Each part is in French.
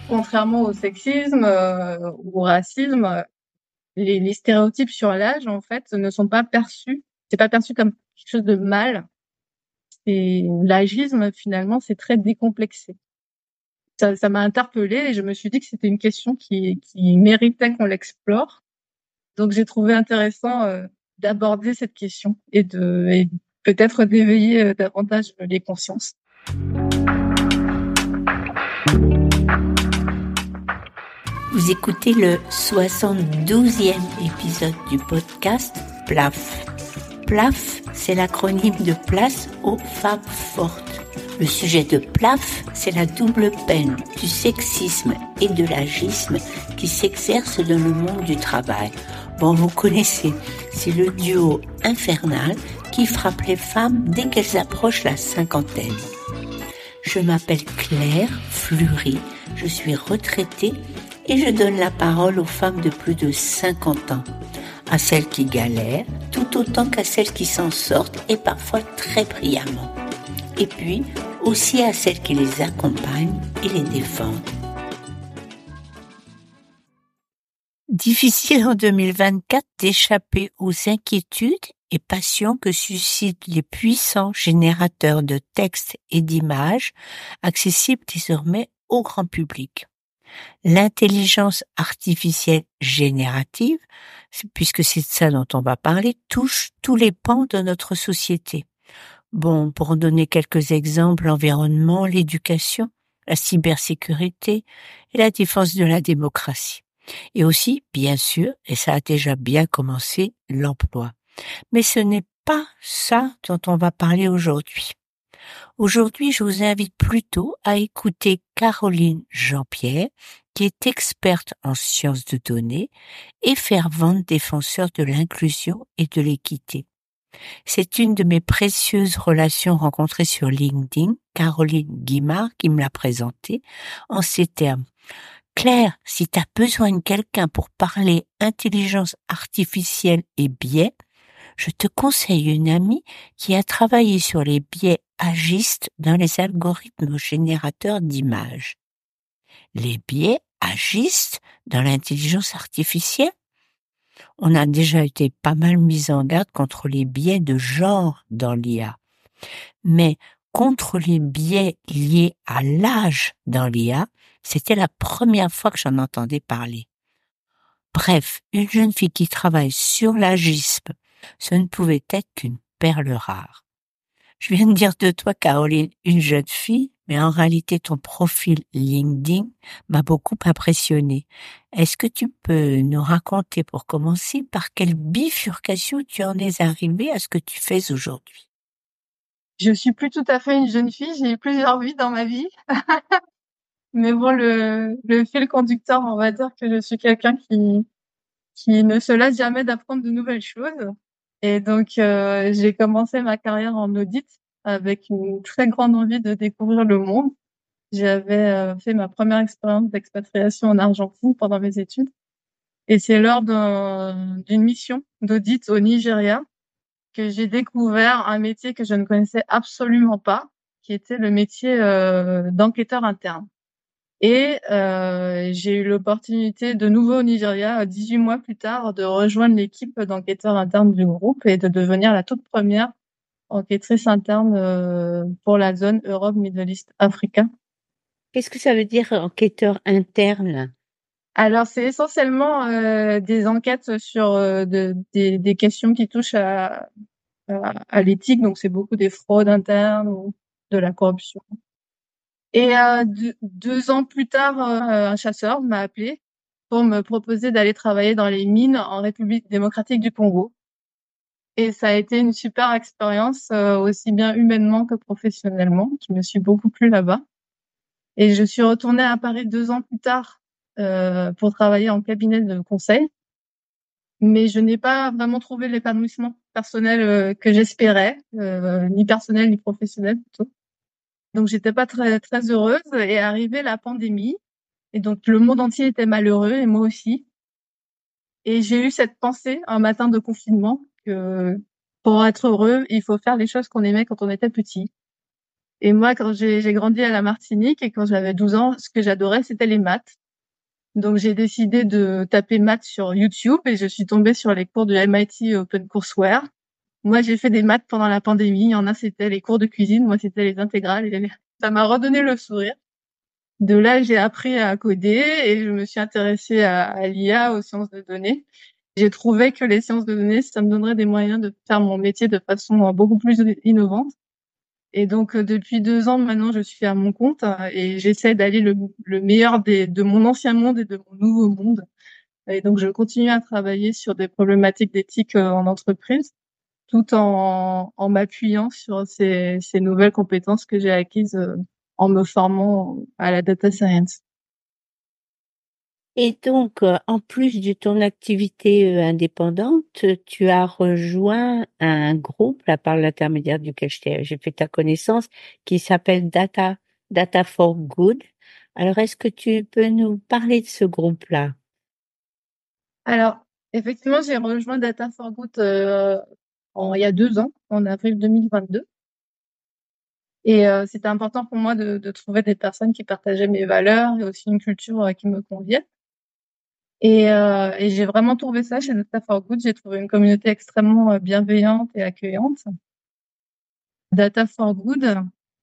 Contrairement au sexisme ou au racisme, les stéréotypes sur l'âge, en fait, ne sont pas perçus. C'est pas perçu comme quelque chose de mal. Et l'agisme, finalement, c'est très décomplexé. Ça m'a interpellée et je me suis dit que c'était une question qui méritait qu'on l'explore. Donc, j'ai trouvé intéressant d'aborder cette question et peut-être d'éveiller davantage les consciences. Vous écoutez le 72e épisode du podcast PLAF. PLAF, c'est l'acronyme de Place aux femmes fortes. Le sujet de PLAF, c'est la double peine du sexisme et de l'agisme qui s'exerce dans le monde du travail. Bon, vous connaissez, c'est le duo infernal qui frappe les femmes dès qu'elles approchent la cinquantaine. Je m'appelle Claire Fleury, je suis retraitée et je donne la parole aux femmes de plus de 50 ans, à celles qui galèrent tout autant qu'à celles qui s'en sortent et parfois très brillamment. Et puis aussi à celles qui les accompagnent et les défendent. Difficile en 2024 d'échapper aux inquiétudes et passions que suscitent les puissants générateurs de textes et d'images accessibles désormais au grand public. L'intelligence artificielle générative, puisque c'est de ça dont on va parler, touche tous les pans de notre société. Bon, pour en donner quelques exemples, l'environnement, l'éducation, la cybersécurité et la défense de la démocratie. Et aussi, bien sûr, et ça a déjà bien commencé, l'emploi. Mais ce n'est pas ça dont on va parler aujourd'hui. Aujourd'hui, je vous invite plutôt à écouter Caroline Jean-Pierre, qui est experte en sciences de données et fervente défenseur de l'inclusion et de l'équité. C'est une de mes précieuses relations rencontrées sur LinkedIn, Caroline Guimard, qui me l'a présentée en ces termes. Claire, si tu as besoin de quelqu'un pour parler intelligence artificielle et biais, je te conseille une amie qui a travaillé sur les biais agistes dans les algorithmes générateurs d'images. Les biais agistes dans l'intelligence artificielle? On a déjà été pas mal mis en garde contre les biais de genre dans l'IA. Mais contre les biais liés à l'âge dans l'IA, c'était la première fois que j'en entendais parler. Bref, une jeune fille qui travaille sur l'agisme, ce ne pouvait être qu'une perle rare. Je viens de dire de toi, Caroline, une jeune fille, mais en réalité, ton profil LinkedIn m'a beaucoup impressionnée. Est-ce que tu peux nous raconter, pour commencer, par quelle bifurcation tu en es arrivée à ce que tu fais aujourd'hui? Je suis plus tout à fait une jeune fille, j'ai eu plusieurs vies dans ma vie. Mais bon, le fil conducteur, on va dire que je suis quelqu'un qui ne se lasse jamais d'apprendre de nouvelles choses. Et donc, j'ai commencé ma carrière en audit avec une très grande envie de découvrir le monde. J'avais fait ma première expérience d'expatriation en Argentine pendant mes études. Et c'est lors d'une mission d'audit au Nigeria que j'ai découvert un métier que je ne connaissais absolument pas, qui était le métier d'enquêteur interne. Et j'ai eu l'opportunité de nouveau au Nigeria, 18 mois plus tard, de rejoindre l'équipe d'enquêteurs internes du groupe et de devenir la toute première enquêtrice interne pour la zone Europe, Middle East, Africa. Qu'est-ce que ça veut dire enquêteur interne? Alors, c'est essentiellement des enquêtes sur des questions qui touchent à l'éthique, donc c'est beaucoup des fraudes internes ou de la corruption. Et 2 ans plus tard, un chasseur m'a appelé pour me proposer d'aller travailler dans les mines en République démocratique du Congo. Et ça a été une super expérience, aussi bien humainement que professionnellement. Je me suis beaucoup plu là-bas. Et je suis retournée à Paris 2 ans plus tard pour travailler en cabinet de conseil. Mais je n'ai pas vraiment trouvé l'épanouissement personnel que j'espérais, ni personnel ni professionnel plutôt. Donc j'étais pas très très heureuse et est arrivée la pandémie et donc le monde entier était malheureux et moi aussi. Et j'ai eu cette pensée un matin de confinement que pour être heureux, il faut faire les choses qu'on aimait quand on était petit. Et moi, quand j'ai grandi à la Martinique et quand j'avais 12 ans, ce que j'adorais, c'était les maths. Donc, j'ai décidé de taper maths sur YouTube et je suis tombée sur les cours de MIT OpenCourseWare. Moi, j'ai fait des maths pendant la pandémie. Il y en a, c'était les cours de cuisine. Moi, c'était les intégrales. Et ça m'a redonné le sourire. De là, j'ai appris à coder et je me suis intéressée à l'IA, aux sciences de données. J'ai trouvé que les sciences de données, ça me donnerait des moyens de faire mon métier de façon beaucoup plus innovante. Et donc, depuis 2 ans maintenant, je suis à mon compte et j'essaie d'aller le meilleur de mon ancien monde et de mon nouveau monde. Et donc, je continue à travailler sur des problématiques d'éthique en entreprise, tout en m'appuyant sur ces nouvelles compétences que j'ai acquises en me formant à la data science. Et donc, en plus de ton activité indépendante, tu as rejoint un groupe, là, par l'intermédiaire duquel j'ai fait ta connaissance, qui s'appelle Data for Good. Alors, est-ce que tu peux nous parler de ce groupe-là? Alors, effectivement, j'ai rejoint Data for Good il y a 2 ans, en avril 2022. Et c'était important pour moi de trouver des personnes qui partageaient mes valeurs et aussi une culture qui me convienne. Et j'ai vraiment trouvé ça chez Data for Good. J'ai trouvé une communauté extrêmement bienveillante et accueillante. Data for Good,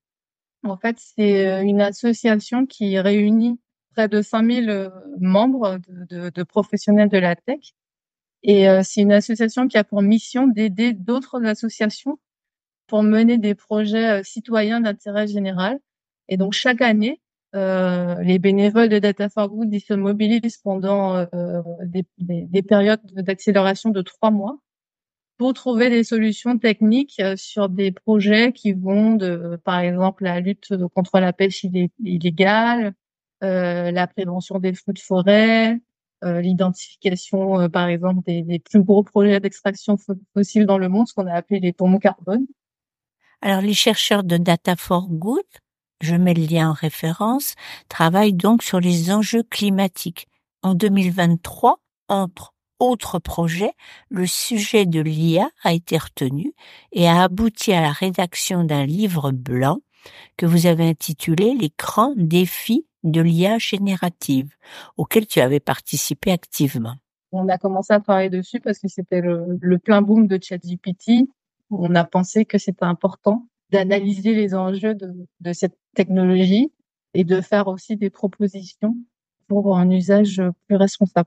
en fait, c'est une association qui réunit près de 5000 membres de professionnels de la tech. Et c'est une association qui a pour mission d'aider d'autres associations pour mener des projets citoyens d'intérêt général. Et donc, chaque année, les bénévoles de Data for Good, ils se mobilisent pendant des périodes d'accélération de 3 mois pour trouver des solutions techniques sur des projets qui vont de, par exemple, la lutte contre la pêche illégale, la prévention des feux de forêt, l'identification, par exemple, des plus gros projets d'extraction fossile dans le monde, ce qu'on a appelé les poumons carbone. Alors, les chercheurs de Data for Good, je mets le lien en référence, travaillent donc sur les enjeux climatiques. En 2023, entre autres projets, le sujet de l'IA a été retenu et a abouti à la rédaction d'un livre blanc que vous avez intitulé Les grands défis de l'IA générative, auquel tu avais participé activement. On a commencé à travailler dessus parce que c'était le plein boom de ChatGPT. On a pensé que c'était important d'analyser les enjeux de cette technologie et de faire aussi des propositions pour un usage plus responsable.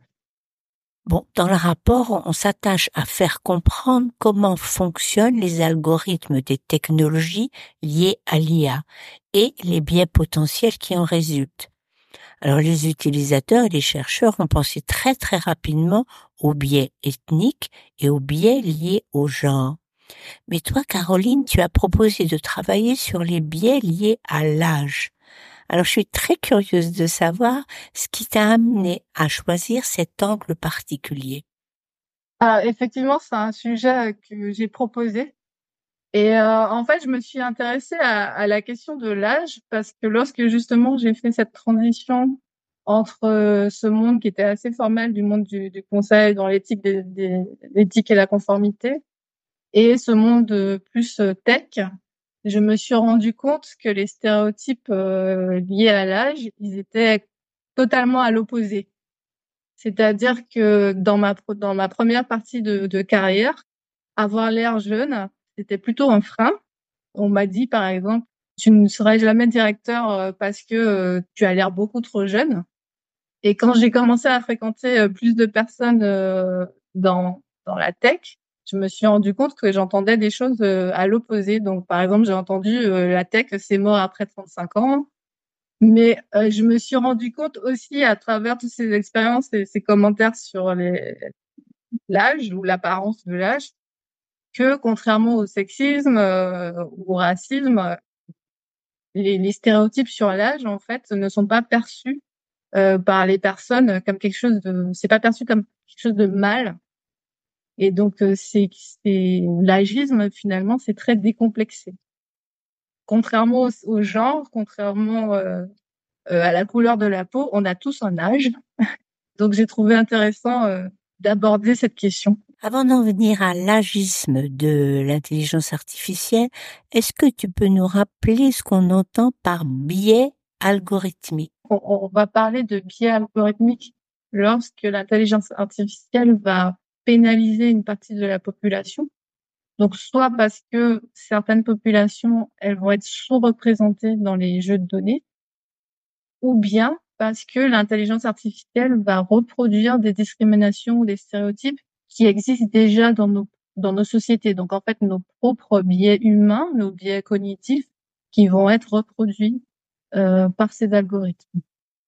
Bon, dans le rapport, on s'attache à faire comprendre comment fonctionnent les algorithmes des technologies liées à l'IA et les biais potentiels qui en résultent. Alors, les utilisateurs et les chercheurs ont pensé très très rapidement aux biais ethniques et aux biais liés au genre. Mais toi, Caroline, tu as proposé de travailler sur les biais liés à l'âge. Alors, je suis très curieuse de savoir ce qui t'a amené à choisir cet angle particulier. Ah, effectivement, c'est un sujet que j'ai proposé. Et en fait, je me suis intéressée à la question de l'âge parce que lorsque justement j'ai fait cette transition entre ce monde qui était assez formel du monde du conseil dans l'éthique l'éthique et la conformité et ce monde plus tech, je me suis rendu compte que les stéréotypes liés à l'âge, ils étaient totalement à l'opposé. C'est-à-dire que dans ma première partie de carrière, avoir l'air jeune, c'était plutôt un frein. On m'a dit, par exemple, tu ne seras jamais directeur parce que tu as l'air beaucoup trop jeune. Et quand j'ai commencé à fréquenter plus de personnes dans la tech, je me suis rendu compte que j'entendais des choses à l'opposé. Donc, par exemple, j'ai entendu la tech, c'est mort après 35 ans. Mais je me suis rendu compte aussi à travers toutes ces expériences et ces commentaires sur l'âge ou l'apparence de l'âge que contrairement au sexisme ou au racisme, les stéréotypes sur l'âge en fait ne sont pas perçus par les personnes comme quelque chose de, c'est pas perçu comme quelque chose de mal. Et donc c'est l'agisme finalement c'est très décomplexé. Contrairement au genre, contrairement à la couleur de la peau, on a tous un âge. Donc j'ai trouvé intéressant d'aborder cette question. Avant d'en venir à l'agisme de l'intelligence artificielle, est-ce que tu peux nous rappeler ce qu'on entend par biais algorithmique? On va parler de biais algorithmiques lorsque l'intelligence artificielle va pénaliser une partie de la population. Donc, soit parce que certaines populations, elles vont être sous-représentées dans les jeux de données, ou bien parce que l'intelligence artificielle va reproduire des discriminations ou des stéréotypes qui existent déjà dans nos sociétés. Donc, en fait, nos propres biais humains, nos biais cognitifs, qui vont être reproduits par ces algorithmes.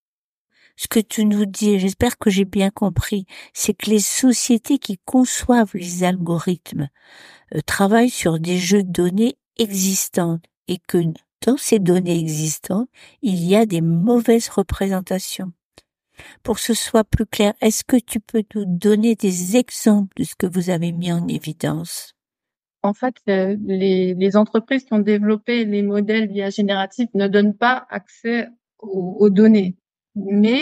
Ce que tu nous dis, j'espère que j'ai bien compris, c'est que les sociétés qui conçoivent les algorithmes travaillent sur des jeux de données existantes et que dans ces données existantes, il y a des mauvaises représentations. Pour que ce soit plus clair, est-ce que tu peux nous donner des exemples de ce que vous avez mis en évidence? En fait, les entreprises qui ont développé les modèles d'IA génératifs ne donnent pas accès aux données. Mais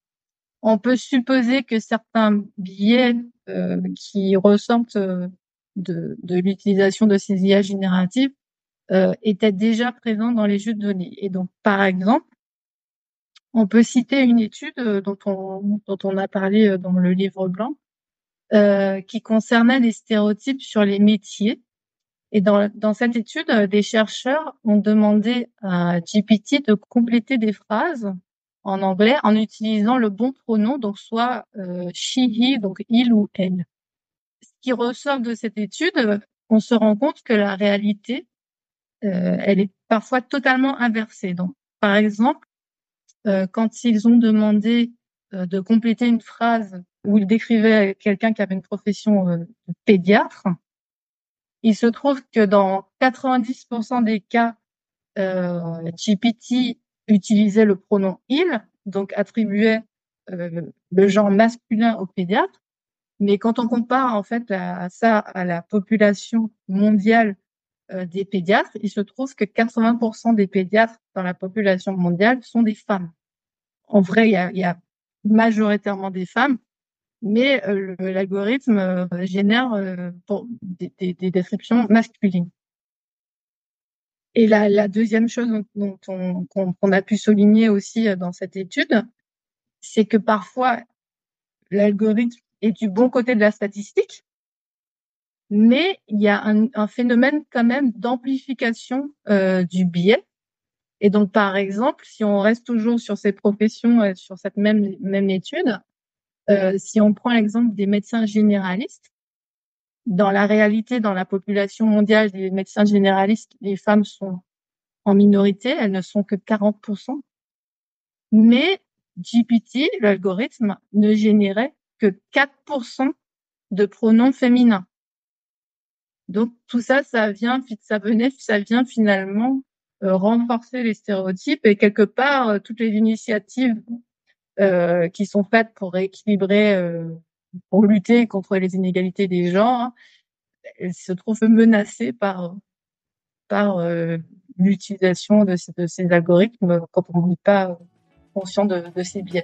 on peut supposer que certains biais qui ressortent de l'utilisation de ces IA génératives étaient déjà présents dans les jeux de données. Et donc, par exemple, on peut citer une étude dont on a parlé dans le livre blanc, qui concernait les stéréotypes sur les métiers. Et dans cette étude, des chercheurs ont demandé à GPT de compléter des phrases en anglais en utilisant le bon pronom, donc soit she, he, donc il ou elle. Ce qui ressort de cette étude, on se rend compte que la réalité, elle est parfois totalement inversée. Donc, par exemple, quand ils ont demandé de compléter une phrase où ils décrivaient quelqu'un qui avait une profession de pédiatre, il se trouve que dans 90% des cas, GPT utilisait le pronom il, donc attribuait le genre masculin au pédiatre. Mais quand on compare en fait à ça à la population mondiale des pédiatres, il se trouve que 80% des pédiatres dans la population mondiale sont des femmes. En vrai, il y a majoritairement des femmes, mais l'algorithme génère des descriptions masculines. Et la deuxième chose qu'on a pu souligner aussi dans cette étude, c'est que parfois l'algorithme est du bon côté de la statistique, mais il y a un phénomène quand même d'amplification du biais. Et donc, par exemple, si on reste toujours sur ces professions, sur cette même étude, si on prend l'exemple des médecins généralistes, dans la réalité, dans la population mondiale des médecins généralistes, les femmes sont en minorité, elles ne sont que 40%. Mais GPT, l'algorithme, ne générait que 4% de pronoms féminins. Donc tout ça, ça vient finalement renforcer les stéréotypes et quelque part toutes les initiatives qui sont faites pour rééquilibrer, pour lutter contre les inégalités des genres, elles se trouvent menacées par l'utilisation de ces algorithmes quand on n'est pas conscient de ces biais.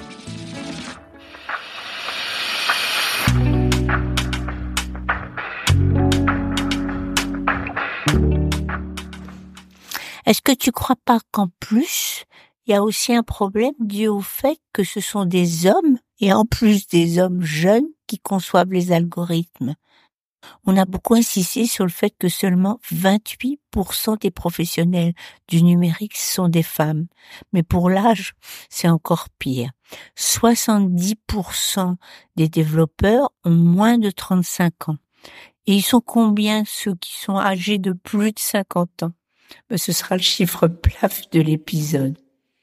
Est-ce que tu crois pas qu'en plus, il y a aussi un problème dû au fait que ce sont des hommes, et en plus des hommes jeunes, qui conçoivent les algorithmes? On a beaucoup insisté sur le fait que seulement 28% des professionnels du numérique sont des femmes. Mais pour l'âge, c'est encore pire. 70% des développeurs ont moins de 35 ans. Et ils sont combien ceux qui sont âgés de plus de 50 ans? Ce sera le chiffre plaf de l'épisode.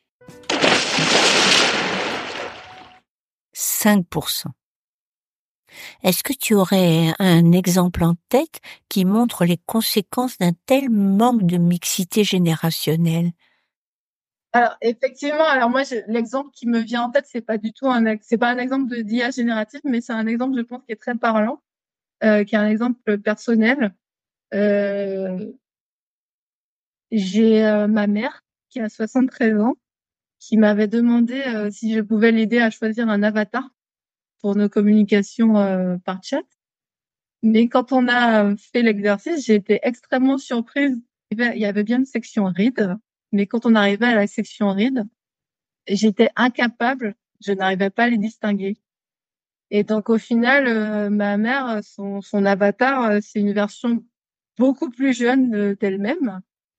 5%. Est-ce que tu aurais un exemple en tête qui montre les conséquences d'un tel manque de mixité générationnelle? Alors effectivement, moi l'exemple qui me vient en tête, c'est pas un exemple de d'IA générative, mais c'est un exemple, je pense, qui est très parlant, qui est un exemple personnel. J'ai ma mère qui a 73 ans, qui m'avait demandé si je pouvais l'aider à choisir un avatar pour nos communications par chat. Mais quand on a fait l'exercice, j'ai été extrêmement surprise. Il y avait bien une section read, mais quand on arrivait à la section read, j'étais incapable, je n'arrivais pas à les distinguer. Et donc au final, ma mère, son avatar, c'est une version beaucoup plus jeune d'elle-même.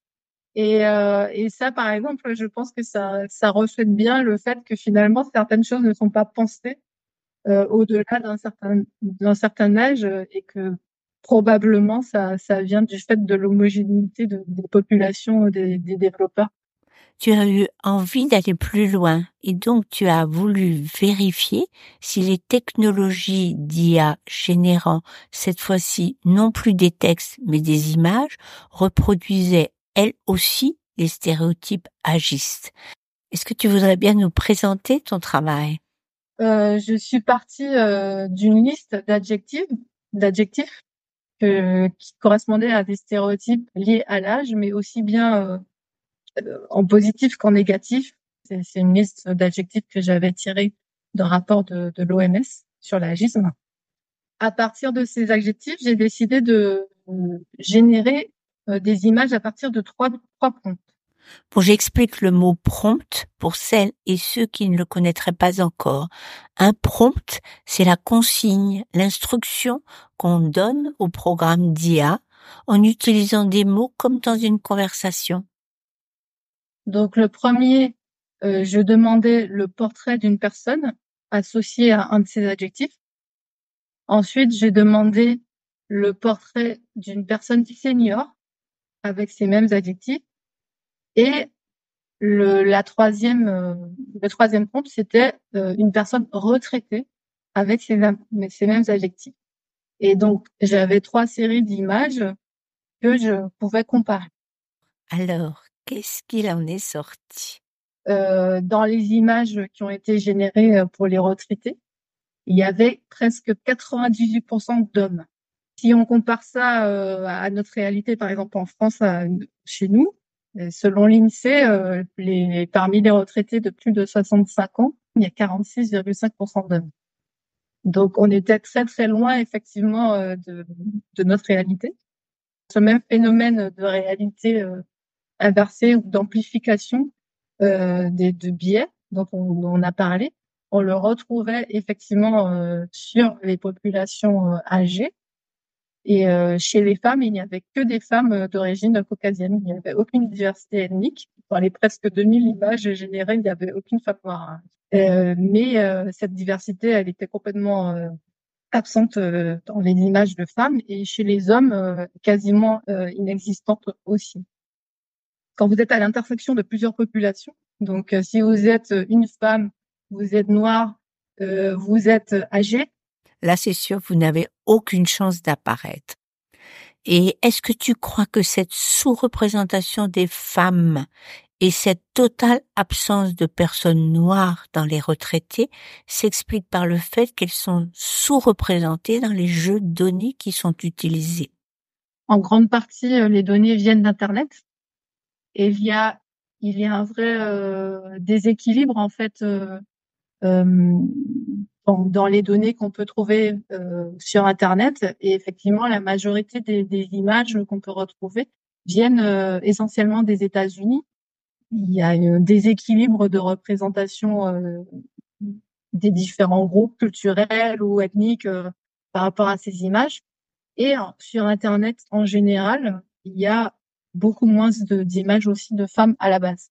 Et ça, par exemple, je pense que ça reflète bien le fait que finalement certaines choses ne sont pas pensées au-delà d'un certain âge et que probablement ça vient du fait de l'homogénéité des populations des développeurs. Tu as eu envie d'aller plus loin et donc tu as voulu vérifier si les technologies d'IA générant cette fois-ci non plus des textes mais des images reproduisaient elles aussi les stéréotypes agistes. Est-ce que tu voudrais bien nous présenter ton travail? Je suis partie d'une liste d'adjectifs qui correspondaient à des stéréotypes liés à l'âge, mais aussi bien en positif qu'en négatif. C'est une liste d'adjectifs que j'avais tirée d'un rapport de l'OMS sur l'agisme. À partir de ces adjectifs, j'ai décidé de générer des images à partir de trois prompts. Bon, j'explique le mot prompt pour celles et ceux qui ne le connaîtraient pas encore. Un prompt, c'est la consigne, l'instruction qu'on donne au programme d'IA en utilisant des mots comme dans une conversation. Donc le premier, je demandais le portrait d'une personne associé à un de ces adjectifs. Ensuite, j'ai demandé le portrait d'une personne senior avec ces mêmes adjectifs. Et le troisième prompt, c'était une personne retraitée avec ces mêmes adjectifs. Et donc, j'avais 3 séries d'images que je pouvais comparer. Alors, qu'est-ce qu'il en est sorti? Dans les images qui ont été générées pour les retraités, il y avait presque 98% d'hommes. Si on compare ça à notre réalité, par exemple en France, chez nous, selon l'INSEE, parmi les retraités de plus de 65 ans, il y a 46,5% d'hommes. Donc on était très très loin effectivement de notre réalité. Ce même phénomène de réalité inversée ou d'amplification de biais dont on a parlé, on le retrouvait effectivement sur les populations âgées. Et chez les femmes, il n'y avait que des femmes d'origine caucasienne. Il n'y avait aucune diversité ethnique. Dans les presque 2000 images générées, il n'y avait aucune femme noire. Mais cette diversité, elle était complètement absente dans les images de femmes et chez les hommes, quasiment inexistante aussi. Quand vous êtes à l'intersection de plusieurs populations, donc si vous êtes une femme, vous êtes noire, vous êtes âgée. Là, c'est sûr, vous n'avez aucune chance d'apparaître. Et est-ce que tu crois que cette sous-représentation des femmes et cette totale absence de personnes noires dans les retraités s'explique par le fait qu'elles sont sous-représentées dans les jeux de données qui sont utilisés? En grande partie, les données viennent d'Internet et il y a un vrai déséquilibre en fait dans les données qu'on peut trouver sur Internet. Et effectivement, la majorité des images qu'on peut retrouver viennent essentiellement des États-Unis. Il y a un déséquilibre de représentation des différents groupes culturels ou ethniques par rapport à ces images. Et sur Internet, en général, il y a beaucoup moins d'images aussi de femmes à la base.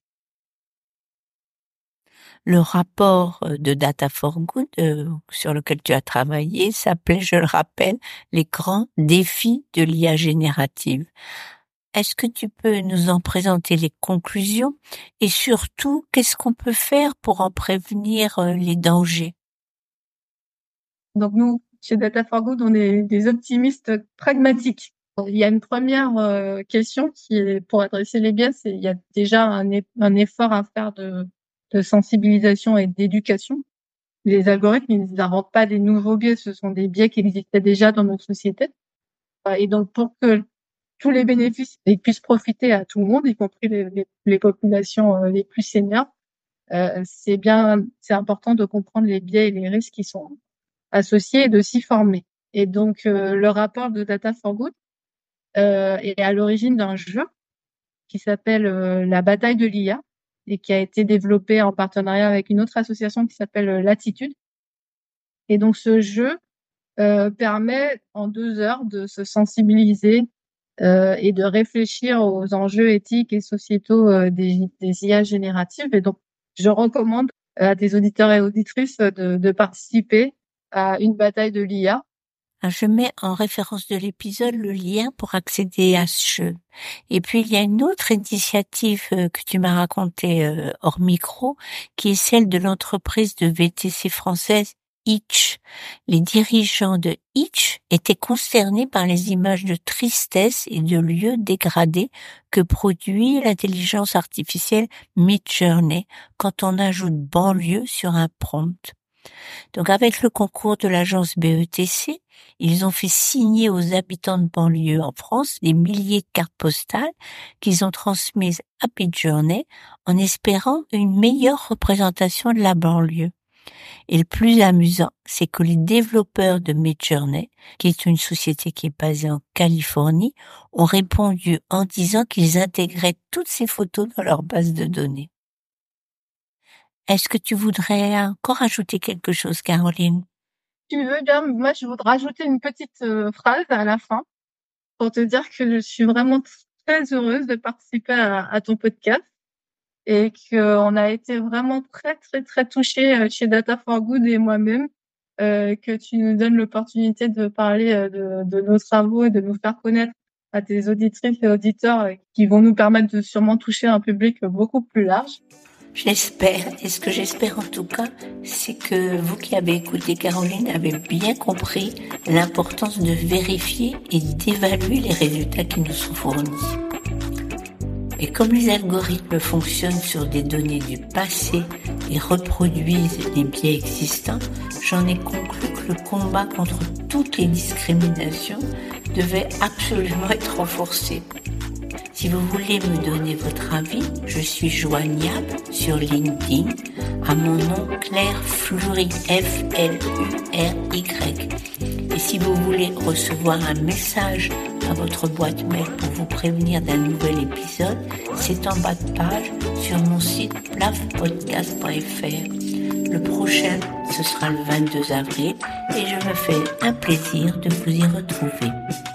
Le rapport de Data for Good sur lequel tu as travaillé s'appelait, je le rappelle, les grands défis de l'IA générative. Est-ce que tu peux nous en présenter les conclusions et surtout, qu'est-ce qu'on peut faire pour en prévenir les dangers? Donc nous, chez Data for Good, on est des optimistes pragmatiques. Il y a une première question qui est pour adresser les biais, il y a déjà un effort à faire de sensibilisation et d'éducation. Les algorithmes, ils n'inventent pas des nouveaux biais, ce sont des biais qui existaient déjà dans notre société. Et donc pour que tous les bénéfices puissent profiter à tout le monde, y compris les populations les plus seniors, c'est important de comprendre les biais et les risques qui sont associés et de s'y former. Et donc, le rapport de Data for Good est à l'origine d'un jeu qui s'appelle La bataille de l'IA et qui a été développé en partenariat avec une autre association qui s'appelle Latitude. Et donc, ce jeu permet en 2 heures de se sensibiliser et de réfléchir aux enjeux éthiques et sociétaux des IA génératives. Et donc, je recommande à tes auditeurs et auditrices de participer à une bataille de l'IA. Je mets en référence de l'épisode le lien pour accéder à ce jeu. Et puis, il y a une autre initiative que tu m'as racontée hors micro, qui est celle de l'entreprise de VTC française Itch. Les dirigeants de Itch étaient consternés par les images de tristesse et de lieux dégradés que produit l'intelligence artificielle Midjourney quand on ajoute banlieue sur un prompt. Donc, avec le concours de l'agence BETC, ils ont fait signer aux habitants de banlieue en France des milliers de cartes postales qu'ils ont transmises à Midjourney en espérant une meilleure représentation de la banlieue. Et le plus amusant, c'est que les développeurs de Midjourney, qui est une société qui est basée en Californie, ont répondu en disant qu'ils intégraient toutes ces photos dans leur base de données. Est-ce que tu voudrais encore ajouter quelque chose, Caroline? Tu veux bien, moi je voudrais rajouter une petite phrase à la fin pour te dire que je suis vraiment très heureuse de participer à ton podcast et qu'on a été vraiment très, très, très touchés chez Data for Good et moi-même, que tu nous donnes l'opportunité de parler de nos travaux et de nous faire connaître à tes auditrices et auditeurs qui vont nous permettre de sûrement toucher un public beaucoup plus large. J'espère, et ce que j'espère en tout cas, c'est que vous qui avez écouté Caroline avez bien compris l'importance de vérifier et d'évaluer les résultats qui nous sont fournis. Et comme les algorithmes fonctionnent sur des données du passé et reproduisent les biais existants, j'en ai conclu que le combat contre toutes les discriminations devait absolument être renforcé. Si vous voulez me donner votre avis, je suis joignable sur LinkedIn à mon nom Claire Fleury, F-L-U-R-Y. Et si vous voulez recevoir un message à votre boîte mail pour vous prévenir d'un nouvel épisode, c'est en bas de page sur mon site plafpodcast.fr. Le prochain, ce sera le 22 avril et je me fais un plaisir de vous y retrouver.